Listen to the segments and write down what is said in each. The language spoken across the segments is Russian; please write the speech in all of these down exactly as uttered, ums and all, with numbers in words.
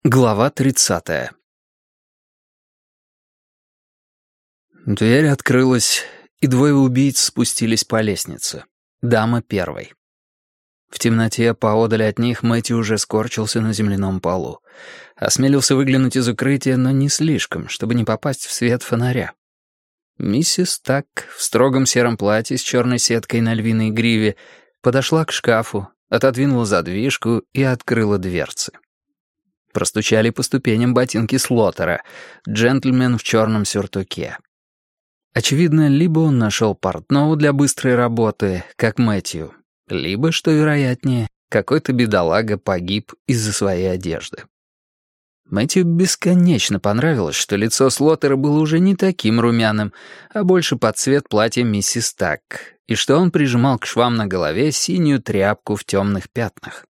Глава тридцатая. Дверь открылась, и двое убийц спустились по лестнице. Дама первой. В темноте поодаль от них Мэтью уже скорчился на земляном полу. Осмелился выглянуть из укрытия, но не слишком, чтобы не попасть в свет фонаря. Миссис Так в строгом сером платье с черной сеткой на львиной гриве подошла к шкафу, отодвинула задвижку и открыла дверцы. Простучали по ступеням ботинки Слоттера, джентльмен в черном сюртуке. Очевидно, либо он нашел портного для быстрой работы, как Мэтью, либо, что вероятнее, какой-то бедолага погиб из-за своей одежды. Мэтью бесконечно понравилось, что лицо Слоттера было уже не таким румяным, а больше под цвет платья миссис Так, и что он прижимал к швам на голове синюю тряпку в темных пятнах.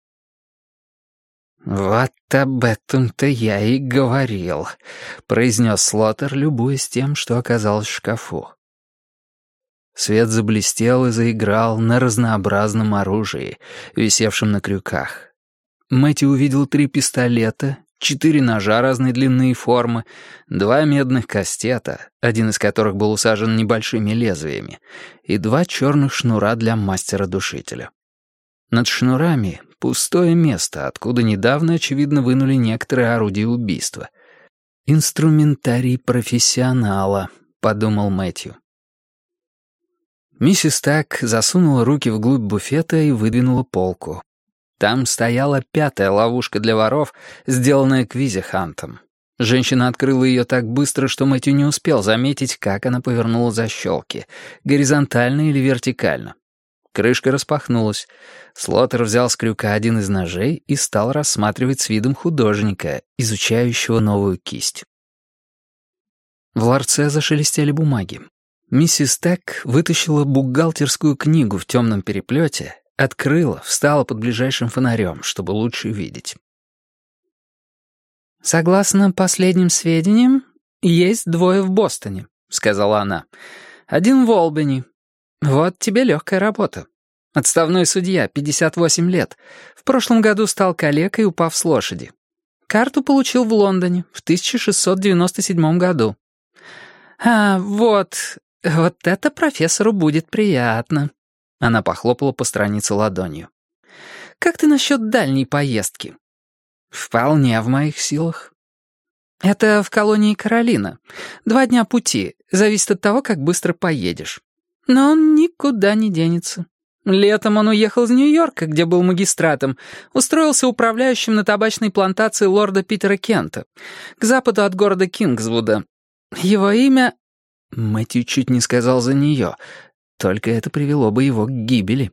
«Вот об этом-то я и говорил», — произнес Слоттер, любуясь тем, что оказалось в шкафу. Свет заблестел и заиграл на разнообразном оружии, висевшем на крюках. Мэтью увидел три пистолета, четыре ножа разной длины и формы, два медных кастета, один из которых был усажен небольшими лезвиями, и два черных шнура для мастера-душителя. Над шнурами пустое место, откуда недавно, очевидно, вынули некоторые орудия убийства. «Инструментарий профессионала», — подумал Мэтью. Миссис Так засунула руки вглубь буфета и выдвинула полку. Там стояла пятая ловушка для воров, сделанная Квизи Хантом. Женщина открыла ее так быстро, что Мэтью не успел заметить, как она повернула защелки, горизонтально или вертикально. Крышка распахнулась. Слоттер взял с крюка один из ножей и стал рассматривать с видом художника, изучающего новую кисть. В ларце зашелестели бумаги. Миссис Так вытащила бухгалтерскую книгу в темном переплете, открыла, встала под ближайшим фонарем, чтобы лучше видеть. «Согласно последним сведениям, есть двое в Бостоне», — сказала она. «Один в Олбани. Вот тебе легкая работа. Отставной судья, пятьдесят восемь лет. В прошлом году стал калекой, упав с лошади. Карту получил в Лондоне в тысяча шестьсот девяносто седьмом году. А, вот, вот это профессору будет приятно». Она похлопала по странице ладонью. «Как ты насчет дальней поездки?» «Вполне в моих силах». «Это в колонии Каролина. Два дня пути. Зависит от того, как быстро поедешь. Но он никуда не денется. Летом он уехал из Нью-Йорка, где был магистратом, устроился управляющим на табачной плантации лорда Питера Кента, к западу от города Кингсвуда. Его имя...» Мэтью чуть не сказал за нее, только это привело бы его к гибели.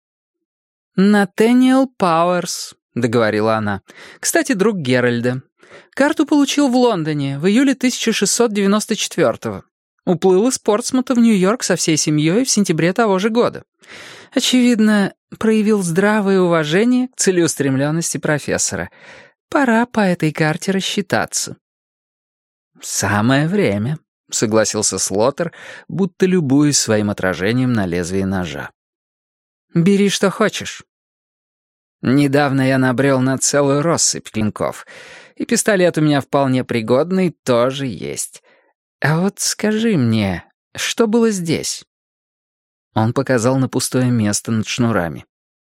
«Натаниэл Пауэрс», — договорила она. «Кстати, друг Геральда. Карту получил в Лондоне в июле тысяча шестьсот девяносто четвёртого. Уплыл из Портсмута в Нью-Йорк со всей семьей в сентябре того же года. Очевидно, проявил здравое уважение к целеустремленности профессора. Пора по этой карте рассчитаться». «Самое время», — согласился Слоттер, будто любуясь своим отражением на лезвии ножа. «Бери, что хочешь». «Недавно я набрел на целую россыпь клинков, и пистолет у меня вполне пригодный тоже есть. А вот скажи мне, что было здесь?» Он показал на пустое место над шнурами.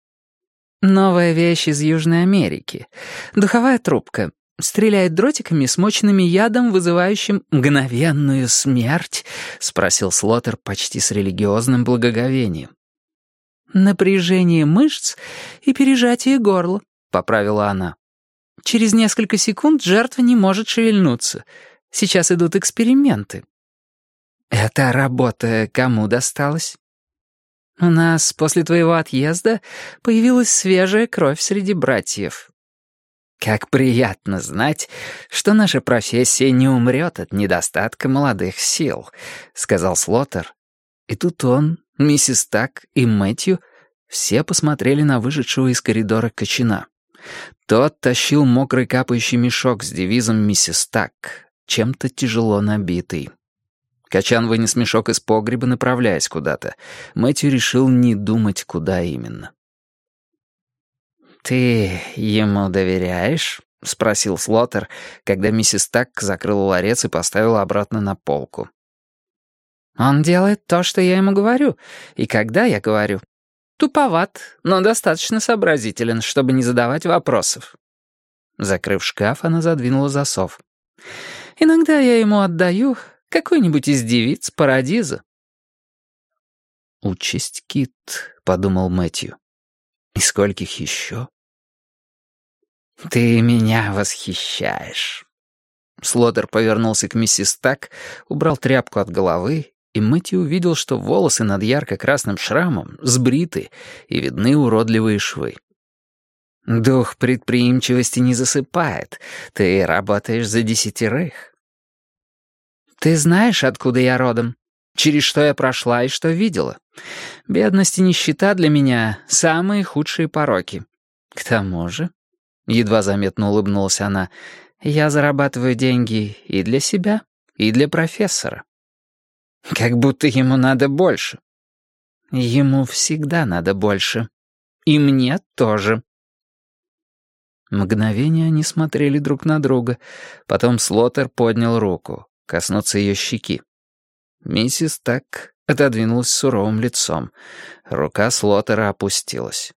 «Новая вещь из Южной Америки. Духовая трубка. Стреляет дротиками, смоченными ядом, вызывающим мгновенную смерть?» — спросил Слоттер почти с религиозным благоговением. «Напряжение мышц и пережатие горла», — поправила она. «Через несколько секунд жертва не может шевельнуться. Сейчас идут эксперименты». «Эта работа кому досталась?» «У нас после твоего отъезда появилась свежая кровь среди братьев». «Как приятно знать, что наша профессия не умрет от недостатка молодых сил», — сказал Слоттер. И тут он, миссис Так и Мэтью все посмотрели на вышедшего из коридора кочана. Тот тащил мокрый капающий мешок с девизом «Миссис Так», чем-то тяжело набитый. Качан вынес мешок из погреба, направляясь куда-то. Мэтью решил не думать, куда именно. «Ты ему доверяешь?» — спросил Слоттер, когда миссис Так закрыла ларец и поставила обратно на полку. «Он делает то, что я ему говорю, и когда я говорю. Туповат, но достаточно сообразителен, чтобы не задавать вопросов». Закрыв шкаф, она задвинула засов. «Иногда я ему отдаю какую-нибудь из девиц Парадиза». «Участь Кит», — подумал Мэтью. «И скольких еще?» «Ты меня восхищаешь». Слоттер повернулся к миссис Так, убрал тряпку от головы, и Мэтью увидел, что волосы над ярко-красным шрамом сбриты и видны уродливые швы. «Дух предприимчивости не засыпает. Ты работаешь за десятерых». «Ты знаешь, откуда я родом? Через что я прошла и что видела? Бедность и нищета для меня — самые худшие пороки. К тому же...» Едва заметно улыбнулась она. «Я зарабатываю деньги и для себя, и для профессора». «Как будто ему надо больше». «Ему всегда надо больше. И мне тоже». Мгновение они смотрели друг на друга. Потом Слоттер поднял руку, коснуться ее щеки. Миссис Так отодвинулась с суровым лицом. Рука Слоттера опустилась.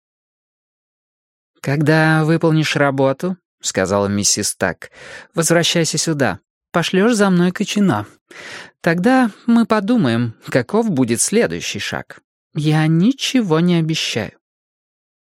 «Когда выполнишь работу, — сказала миссис Так, — возвращайся сюда. Пошлешь за мной Кочина. Тогда мы подумаем, каков будет следующий шаг. Я ничего не обещаю».